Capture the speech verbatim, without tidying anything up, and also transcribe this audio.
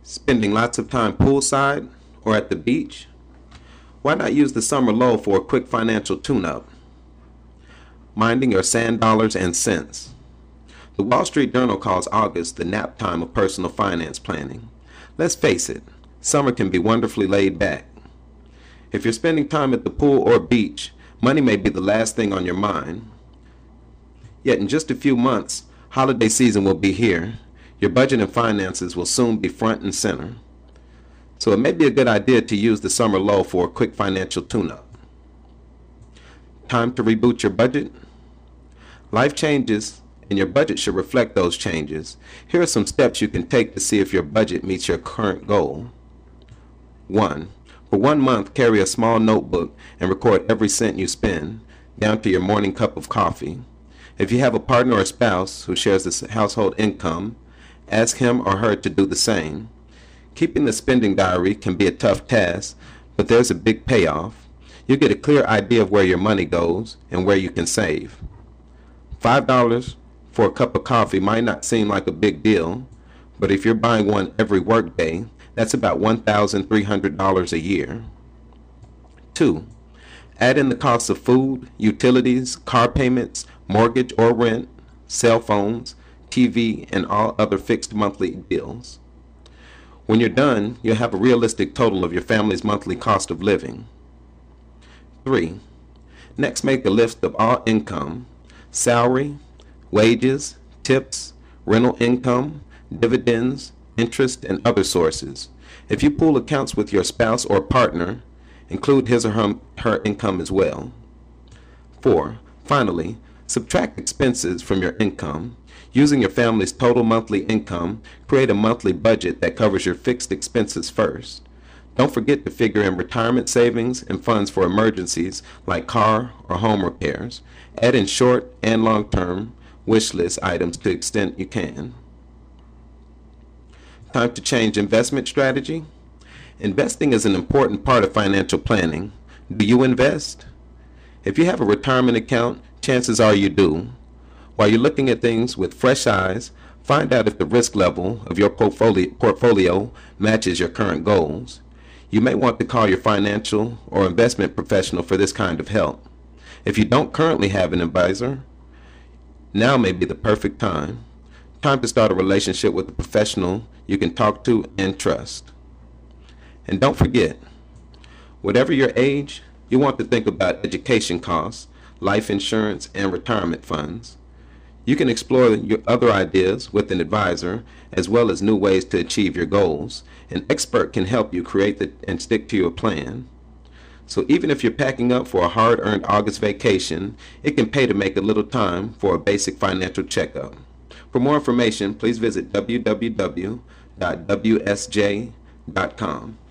Spending lots of time poolside or at the beach? Why not use the summer lull for a quick financial tune-up? Minding your sand dollars and cents. The Wall Street Journal calls August the nap time of personal finance planning. Let's face it, summer can be wonderfully laid back. If you're spending time at the pool or beach, money may be the last thing on your mind. Yet in just a few months, holiday season will be here. Your budget and finances will soon be front and center. So it may be a good idea to use the summer lull for a quick financial tune-up. Time to reboot your budget? Life changes, and your budget should reflect those changes. Here are some steps you can take to see if your budget meets your current goal. one. For one month, carry a small notebook and record every cent you spend, down to your morning cup of coffee. If you have a partner or spouse who shares the household income, ask him or her to do the same. Keeping the spending diary can be a tough task, but there's a big payoff. You get a clear idea of where your money goes and where you can save. five dollars for a cup of coffee might not seem like a big deal, but if you're buying one every workday, that's about one thousand three hundred dollars a year. two. Add in the cost of food, utilities, car payments, mortgage or rent, cell phones, T V, and all other fixed monthly bills. When you're done, you'll have a realistic total of your family's monthly cost of living. three. Next, make a list of all income, salary, wages, tips, rental income, dividends, interest, and other sources. If you pool accounts with your spouse or partner, include his or her, her income as well. four. Finally, subtract expenses from your income. Using your family's total monthly income, create a monthly budget that covers your fixed expenses first. Don't forget to figure in retirement savings and funds for emergencies like car or home repairs. Add in short and long-term wish list items to the extent you can. Time to change investment strategy. Investing is an important part of financial planning. Do you invest? If you have a retirement account, chances are you do. While you're looking at things with fresh eyes, find out if the risk level of your portfolio, portfolio matches your current goals. You may want to call your financial or investment professional for this kind of help. If you don't currently have an advisor, now may be the perfect time. Time to start a relationship with a professional you can talk to and trust. And don't forget, whatever your age, you want to think about education costs, life insurance, and retirement funds. You can explore your other ideas with an advisor, as well as new ways to achieve your goals. An expert can help you create the, and stick to your plan. So even if you're packing up for a hard-earned August vacation, it can pay to make a little time for a basic financial checkup. For more information, please visit w w w dot w s j dot com.